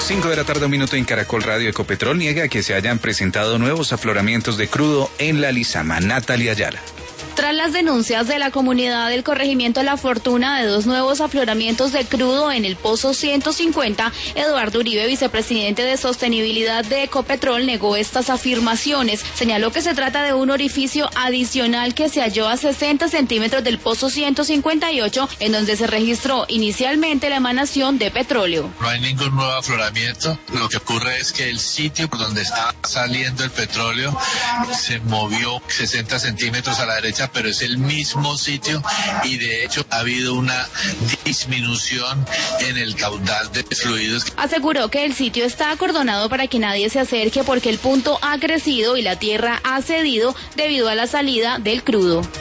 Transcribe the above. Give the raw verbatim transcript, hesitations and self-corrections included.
cinco de la tarde, un minuto en Caracol Radio. Ecopetrol niega que se hayan presentado nuevos afloramientos de crudo en la Lizama. Natalia Ayala. Tras las denuncias de la comunidad del corregimiento La Fortuna de dos nuevos afloramientos de crudo en el pozo ciento cincuenta, Eduardo Uribe, vicepresidente de Sostenibilidad de Ecopetrol, negó estas afirmaciones. Señaló que se trata de un orificio adicional que se halló a sesenta centímetros del pozo ciento cincuenta y ocho, en donde se registró inicialmente la emanación de petróleo. No hay ningún nuevo afloramiento. Lo que ocurre es que el sitio por donde está saliendo el petróleo se movió sesenta centímetros a la derecha, pero es el mismo sitio y de hecho ha habido una disminución en el caudal de fluidos. Aseguró que el sitio está acordonado para que nadie se acerque porque el punto ha crecido y la tierra ha cedido debido a la salida del crudo.